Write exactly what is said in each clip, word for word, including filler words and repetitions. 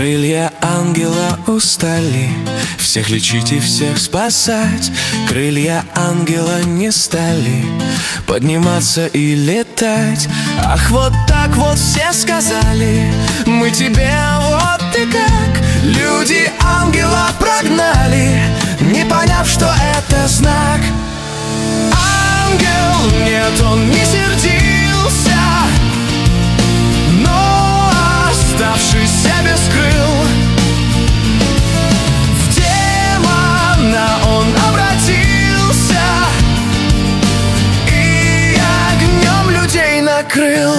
Крылья ангела устали всех лечить и всех спасать. Крылья ангела не стали подниматься и летать. Ах, вот так вот все сказали: мы тебе вот и как. Люди ангела прогнали, не поняв, что это знак. Ангел, нет, он не сердился, но оставшийся без крыл, в демона он обратился и огнем людей накрыл.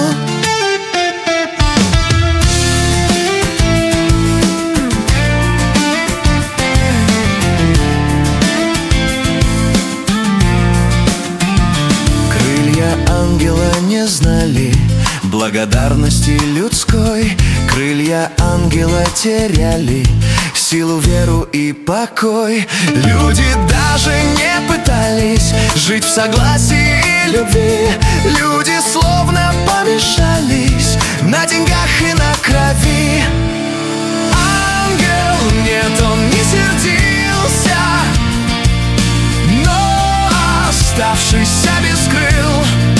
Ангела не знали благодарности людской. Крылья ангела теряли силу, веру и покой. Люди даже не пытались жить в согласии и любви. Люди словно помешались на деньгах и на крови. Ангел, нет, он не сердился, но оставшийся без крыл,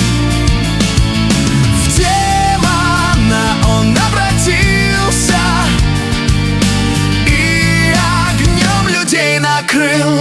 он обратился и огнем людей накрыл.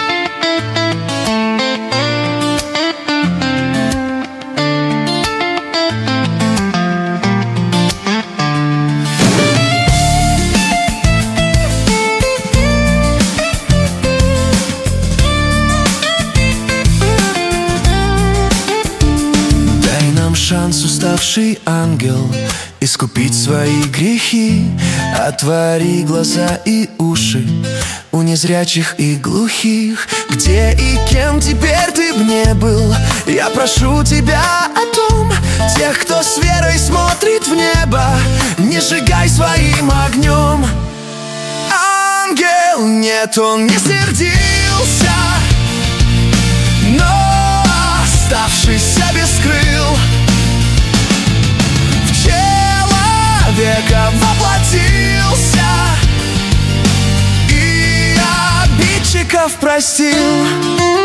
Дай нам шанс, уставший ангел, искупить свои грехи. Отвори глаза и уши у незрячих и глухих. Где и кем теперь ты б не был, я прошу тебя о том. Тех, кто с верой смотрит в небо, не сжигай своим огнем. Ангел, нет, он не сердился, но оставшийся без крыл, века воплотился и обидчиков простил.